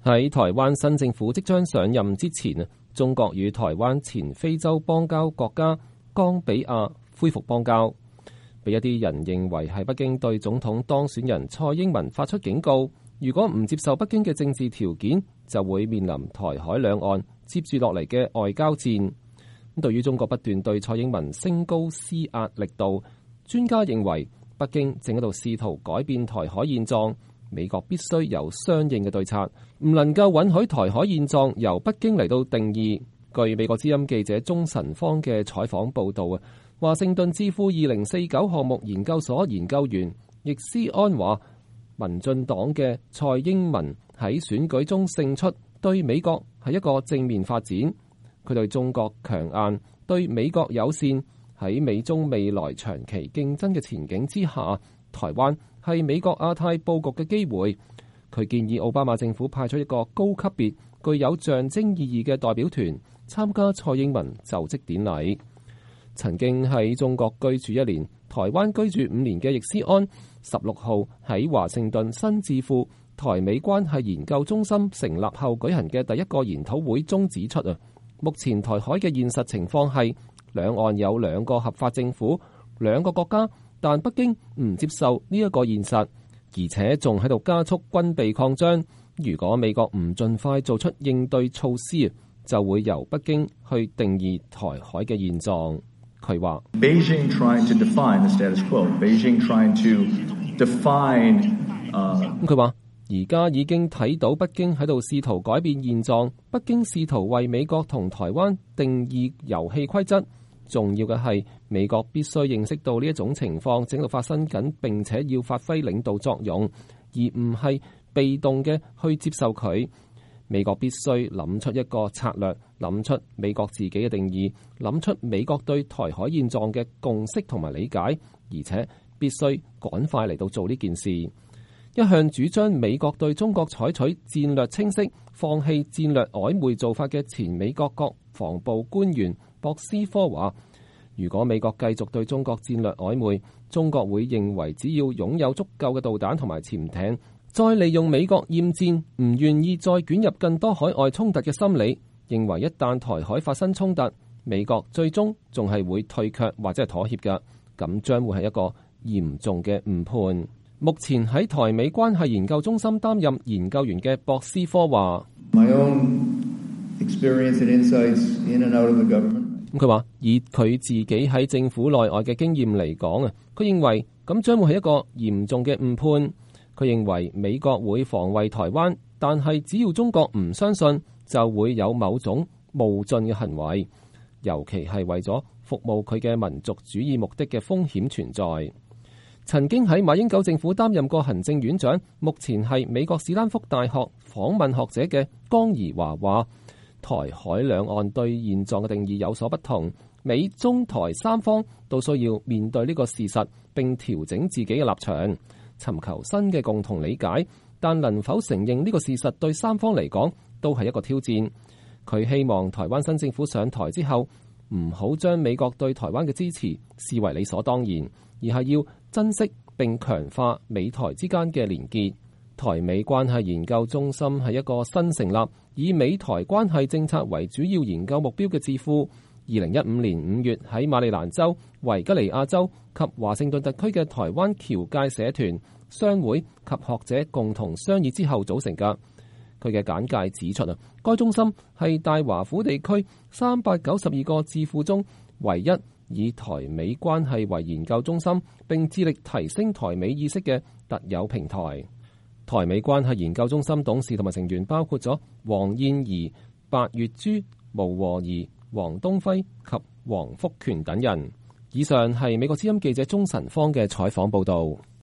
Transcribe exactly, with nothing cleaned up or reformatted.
喺台灣新政府即將上任之前，中國與台灣前非洲邦交國家岡比亞恢復邦交，俾一啲人認為係北京對總統當選人蔡英文發出警告，如果唔接受北京嘅政治條件，就會面臨台海兩岸接住落嚟嘅外交戰。對於中國不斷對蔡英文升高施壓力度，專家認為北京正喺度試圖改變台海現狀，美國必須有相應嘅對策，唔能夠允許台海現狀由北京嚟到定義。據美國之音記者鍾晨芳嘅採訪報導啊，華盛頓智庫二零四九項目研究所研究員易思安話，民進黨嘅蔡英文喺選舉中勝出，對美國係一個正面發展。佢對中國強硬，對美國友善，喺美中未來長期競爭嘅前景之下，台灣係美國亞太佈局嘅機會。佢建議奧巴馬政府派出一個高級別、具有象徵意義嘅代表團參加蔡英文就職典禮。曾經喺中國居住一年、台灣居住五年嘅易思安，十六號喺華盛頓新智庫台美關係研究中心成立後舉行嘅第一個研討會中指出啊，目前台海嘅現實情況係兩岸有兩個合法政府、兩個國家，但北京唔接受呢一個現實，而且仲喺度加速軍備擴張。如果美國唔盡快做出應對措施，就會由北京去定義台海嘅現狀。佢話 ：Beijing trying to define the status quo. Beijing trying to define. 咁佢話：而家已經睇到北京喺度試圖改變現狀，北京試圖為美國同台灣定義遊戲規則。重要嘅係美國必須認識到呢一種情況正喺度發生緊，並且要發揮領導作用，而唔係被動嘅去接受佢。美國必須諗出一個策略，諗出美國自己嘅定義，諗出美國對台海現狀嘅共識同埋理解，而且必須趕快嚟到做呢件事。一向主張美國對中國採取戰略清晰、放棄戰略曖昧做法嘅前美國國防部官員博斯科話，如果美國繼續對中國戰略曖昧，中國會認為只要擁有足夠嘅導彈同埋潛艇，再利用美國厭戰、唔願意再捲入更多海外衝突嘅心理，認為一旦台海發生衝突，美國最終仲係會退卻或者係妥協嘅，咁將會係一個嚴重嘅誤判。目前喺台美關係研究中心擔任研究員嘅博斯科話：咁佢話以佢自己喺政府內外嘅經驗嚟講啊，佢認為咁將會係一個嚴重嘅誤判。佢認為美國會防衛台灣，但係只要中國唔相信，就會有某種冒進嘅行為，尤其係為咗服務佢嘅民族主義目的嘅風險存在。曾經喺馬英九政府擔任過行政院長，目前係美國史丹福大學訪問學者嘅江宜樺話，台海兩岸對現狀嘅定義有所不同，美中台三方都需要面對呢個事實，並調整自己嘅立場，尋求新嘅共同理解，但能否承認呢個事實對三方嚟講都係一個挑戰。佢希望台灣新政府上台之後，唔好將美國對台灣嘅支持視為理所當然，而係要珍惜並強化美台之間嘅連結。台美關係研究中心係一個新成立，以美台關係政策為主要研究目標嘅智庫。二零一五年五月喺馬里蘭州、維吉尼亞州及華盛頓特區嘅台灣僑界社團、商會及學者共同商議之後組成嘅。佢嘅簡介指出啊，該中心係大華府地區三百九十二個智庫中唯一以台美關係為研究中心，並致力提升台美意識嘅特有平台。台美關係研究中心董事同埋成員包括咗黃燕儀、白月珠、毛和儀、黃東輝及黃福權等人。以上係美國之音記者鍾晨芳嘅採訪報導。